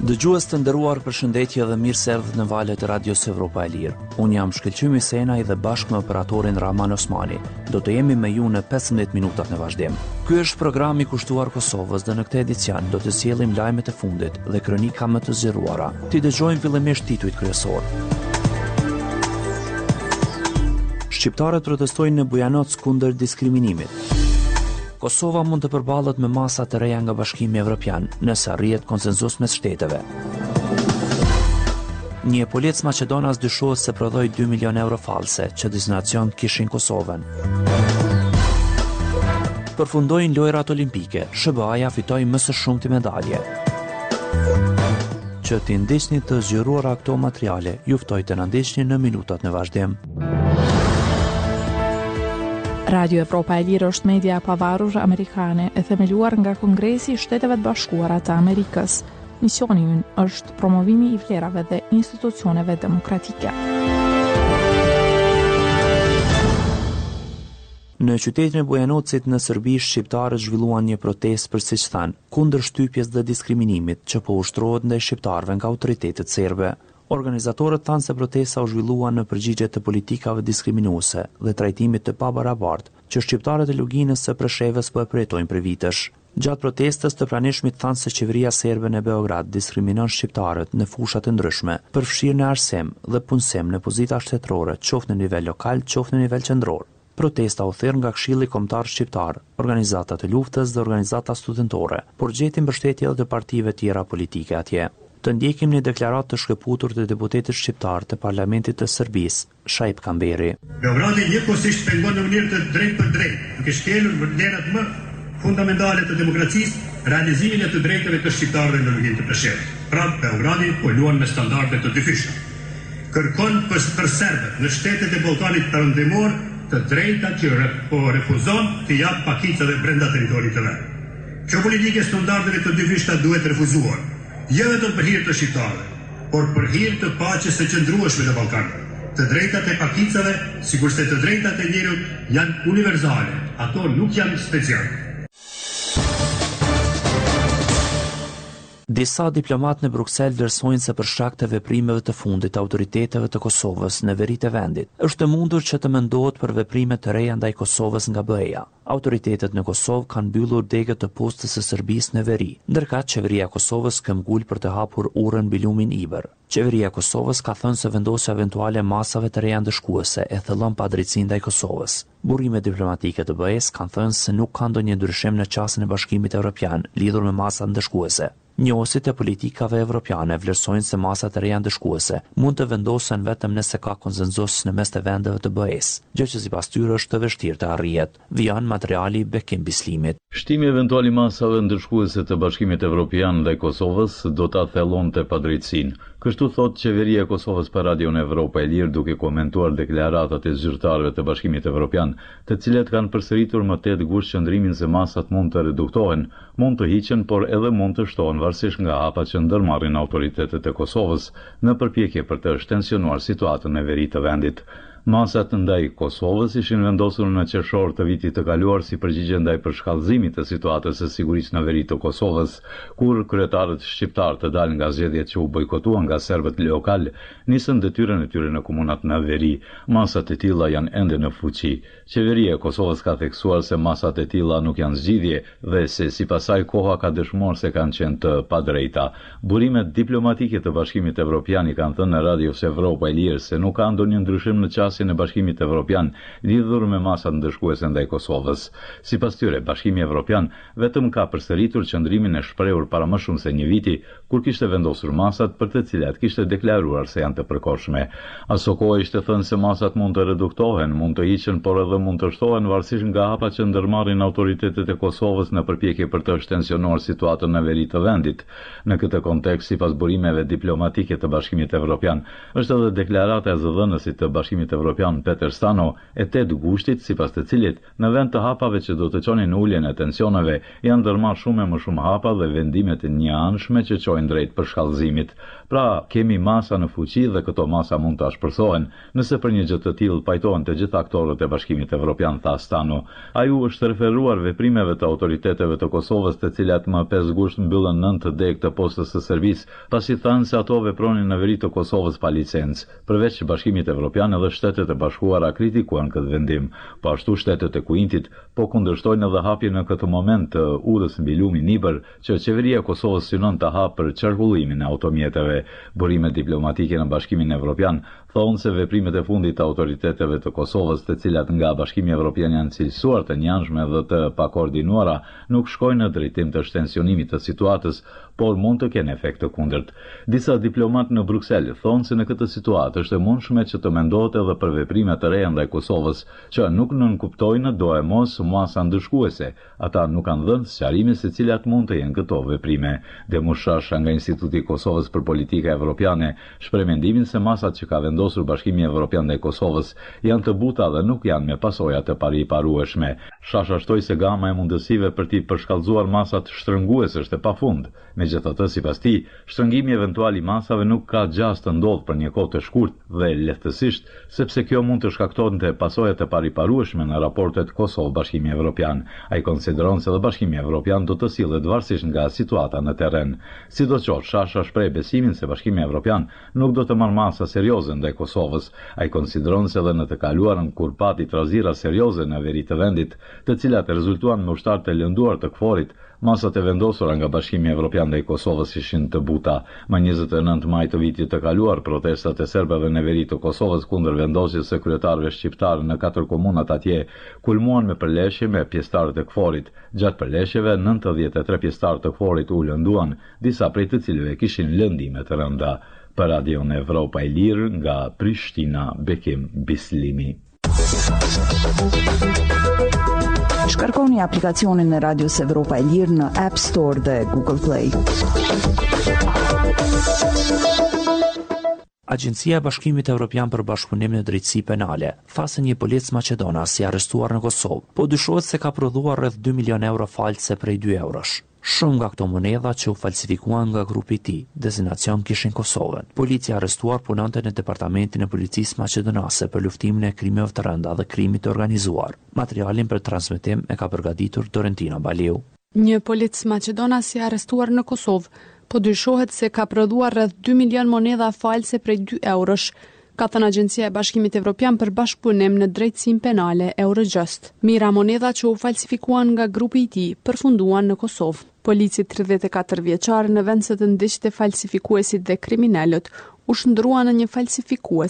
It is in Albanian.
Dëgjues të nderuar, përshëndetje dhe mirë se erdhët në valët e Radios Evropa e Lirë. Unë jam Shkëlqymi Senaj dhe bashkë me operatorin Rahman Osmani do të jemi me ju në 15 minutat në vazhdim. Ky është programi i kushtuar Kosovës dhe në këtë edicion do të sjellim lajmet e fundit dhe kronika më të zgjeruara. Ti dëgjojmë fillimisht titujt kryesor. Shqiptarët protestojnë në Bujanoc kundër diskriminimit. Kosova mund të përballet me masa të reja nga Bashkimi Evropian nëse arrihet konsenzus mes shteteve. Një polec maqedonas dyshohet se prodhoi 2 milion euro false që destinacion kishin Kosovën. Përfundojnë lojrat olimpike, SBA-ja fitoi më së shumti medalje. Që t'i ndiqni të zgjeruara këto materiale, ju ftoj të na ndiqni në minutat në vazhdim. Radio Evropa e Lirë është media pavarur amerikane e themeluar nga Kongresi i Shteteve të Bashkuara të Amerikës. Misioni i ynë është promovimi i vlerave dhe institucioneve demokratike. Në qytetin e Bujanocit në Serbi, shqiptarët zhvilluan një protestë për siç thanë, kundër shtypjes dhe diskriminimit që po ushtrohet ndaj shqiptarëve nga autoritetet serbe. Organizatorët thanë se protesta u zhvillua në përgjigje të politikave diskriminuese dhe trajtimit të pabarabartë që shqiptarët e Luginës së Preshevës po e përjetojnë për vitesh. Gjatë protestës të pranishmit thanë se qeveria serbe në Beograd diskriminon shqiptarët në fusha të ndryshme, përfshirë në arsim dhe punësim në pozita shtetërore, qoftë në nivel lokal, qoftë në nivel qendror. Protesta u thirr nga Këshilli Kombëtar Shqiptar, organizata të luftës dhe organizata studentore, por gjeti mbështetje edhe të partive tjera politike atje. Të ndjekim një deklaratë të shkëputur të deputetit shqiptar të Parlamentit të Serbisë, Shaip Kamberi. Beogradi njëkohësisht pengon në mënyrë të drejtë për drejtë, duke shkelur vlerat më fundamentale të demokracisë, realizimin e të drejtave të shqiptarëve në Luginë të Preshevës. Pra, Beogradi po luan me standarde të dyfishme. Kërkon për serbët në shtetet e Ballkanit Perëndimor të drejta që po refuzon të jap pakicave brenda territorit të vet. Kjo politikë standardeve të dyfishta duhet refuzuar. Jo vetëm për hir të shqiptarëve, por për hir të paqes së qëndrueshme në Ballkan. Të drejtat e pakicave, sikurse të drejtat e njerëzit janë universale, ato nuk janë speciale. Disa diplomatë në Bruksel vlerësojnë se për shkak të veprimeve të fundit të autoriteteve të Kosovës në veri të vendit, është e mundur që të mendohet për veprime të reja ndaj Kosovës nga BE-ja. Autoritetet në Kosovë kanë mbyllur degët të postës së Serbisë në veri, ndërkaq qeveria e Kosovës këmbgul për të hapur urën mbi lumin Iber. Qeveria e Kosovës ka thënë se vendosja eventuale masave të reja ndëshkuese e thellon padrejtësinë ndaj Kosovës. Burime diplomatike të BE-s kanë thënë se nuk ka ndonjë ndryshim në qasjen e Bashkimit Evropian lidhur me masat ndëshkuese. Njohësit e politikave evropiane vlerësojnë se masat e reja ndëshkuese mund të vendosen vetëm nëse ka konsenzus në mes të vendeve të BE-s, gjë që sipas tyre është të vështirë të arrihet. Vjen materiali Bekim Bislimit. Shtimi eventual i masave ndëshkuese të Bashkimit Evropian ndaj Kosovës do ta thellonte padrejtësinë. Kështu thot qeveria e Kosovës për Radion Evropa e Lirë duke komentuar deklaratat e zyrtarëve të Bashkimit Evropian, të cilët kanë përsëritur më tetë gusht qëndrimin se masat mund të reduktohen, mund të hiqen, por edhe mund të shtohen varësisht nga hapat që ndërmarrin autoritetet e Kosovës në përpjekje për të shtensionuar situatën e veri të vendit. Masat ndaj Kosovës ishin vendosur në qershor të vitit të kaluar si përgjigje ndaj përshkallëzimit të situatës së sigurisë në veri të Kosovës, kur kryetarët shqiptar të dalë nga zgjedhjet që u bojkotuan nga serbët lokal, nisën detyrën e tyre në komunat në veri. Masat e tilla janë ende në fuqi. Qeveria e Kosovës ka theksuar se masat e tilla nuk janë zgjidhje dhe se sipas saj koha ka dëshmuar se kanë qenë të padrejta. Burimet diplomatike të Bashkimit Evropian i kanë thënë në Radios Evropa e Lirë se nuk ka ndonjë ndryshim në qasjen e Bashkimit Evropian lidhur me masat ndëshkuese ndaj Kosovës. Sipas tyre, Bashkimi Evropian vetëm ka përsëritur qëndrimin e shprehur para më shumë se një viti, kur kishte vendosur masat për të cilat kishte deklaruar se janë të përkohshme. Aso kohë ishte thënë se masat mund të reduktohen, mund të hiqen, por edhe mund të shtohen varësisht nga hapat që ndërmarrin autoritetet e Kosovës në përpjekje për të shtensionuar situatën në veri të vendit. Në këtë kontekst, sipas burimeve diplomatike të Bashkimit Evropian, është edhe deklarata e zëdhënësit të Bashkimit Evropian Peter Stano e 8 gushtit, sipas të cilit në vend të hapave që do të çonin në uljen e tensioneve, janë ndërmarrë shumë e më shumë hapa dhe vendimet e njëanshme që çojnë drejt përshkallëzimit. Pra, kemi masa në fuqi dhe këto masa mund të ashpërsohen nëse për një gjë të tillë pajtohen të gjithë aktorët e Bashkimit Evropian, tha Stano. Ai u është referuar veprimeve të autoriteteve të Kosovës, të cilat më 5 gusht mbyllën 9 deg të postës së Serbisë, pasi thanë se ato vepronin në veri të Kosovës pa licencë. Përveç Bashkimit Evropian, edhe Shtetet e Bashkuara kritikuan këtë vendim. Po ashtu Shtetet e Kuintit po kundërshtojnë edhe hapjen në këtë moment të udhës mbi lumin Niber, që qeveria e Kosovës synon të hapë për qarkullimin e automjeteve. Burimet diplomatike në Bashkimin Evropian thonë se veprimet e fundit të autoriteteve të Kosovës, të cilat nga Bashkimi Evropian janë cilësuar të njanshme dhe të pakoordinuara, nuk shkojnë në drejtim të shtensionimit të situatës, por mund të kenë efekt të kundërt. Disa diplomatë në Bruksel thonë se në këtë situatë është e mundshme që të mendohet edhe për veprime të reja ndaj Kosovës, që nuk nënkuptojnë do e mos masa ndëshkuese. Ata nuk kanë dhënë sqarime se cilat mund të jenë këto veprime. Demushash nga Instituti i Kosovës për Politika Evropiane shpreh mendimin se masat që ka vendosur Bashkimi Evropian ndaj Kosovës janë të buta dhe nuk janë me pasoja të pariparueshme. Shasha shtoi se gama e mundësive për t'i përshkallëzuar masat shtrënguese është e pafund. Megjithatë, sipas tij, shtrëngimi eventual i masave nuk ka gjast të ndodhë për një kohë të shkurtë dhe lehtësisht, sepse kjo mund të shkaktonte pasoja të pariparueshme në raportet Kosovë-Bashkimi Evropian. Ai konsideron se dhe Bashkimi Evropian do të sillet varësisht nga situata në terren. Sidoqoftë, Shasha shpreh besimin se Bashkimi Evropian nuk do të marrë masa serioze ndaj Kosovës. Ai konsideron se edhe në të kaluarën kur pati trazira serioze në veri të vendit, të cilat rezultuan me ushtar të lënduar të KFOR-it, masat e vendosura nga Bashkimi Evropian ndaj Kosovës ishin të buta. Më 29 maj të vitit të kaluar, protestat e serbëve në veri të Kosovës kundër vendosjes së kryetarëve shqiptarë në 4 komunat atje kulmuan me përleshje me pjesëtarët e KFOR-it. Gjatë përleshjeve, 93 pjesëtarë të KFOR-it u lënduan, disa prej të cilëve kishin lëndime të rënda. Për Radion Evropa e Lirë, nga Prishtina, Bekim Bislimi. Shkarkoni aplikacionin e Radios Evropa e Lirë në App Store dhe Google Play. Agjencia e Bashkimit Evropian për Bashkëpunim në Drejtësi Penale tha se një polic maqedonas i arrestuar në Kosovë, po dyshohet se ka prodhuar rreth 2 milion euro false prej 2 eurosh. Shumë nga këto monedha që u falsifikuan nga grupi i tij, destinacion kishin Kosovën. Policia arrestuar punonte në Departamentin e Policisë Maqedonase për luftimin e krimeve të rënda dhe krimit të organizuar. Materialin për transmetim e ka përgatitur Torentina Baliu. Një polic maqedonas i arrestuar në Kosovë, po dyshohet se ka prodhuar rreth 2 milion monedha false prej 2 eurosh, ka thënë Agjencia e Bashkimit Evropian për Bashkëpunim në Drejtësinë Penale Eurojust. Mira monedha që u falsifikuan nga grupi i tij përfunduan në Kosovë. Polici 34 vjeçar në vend se të ndiqte falsifikuesit dhe kriminalët, u shndrua në një falsifikues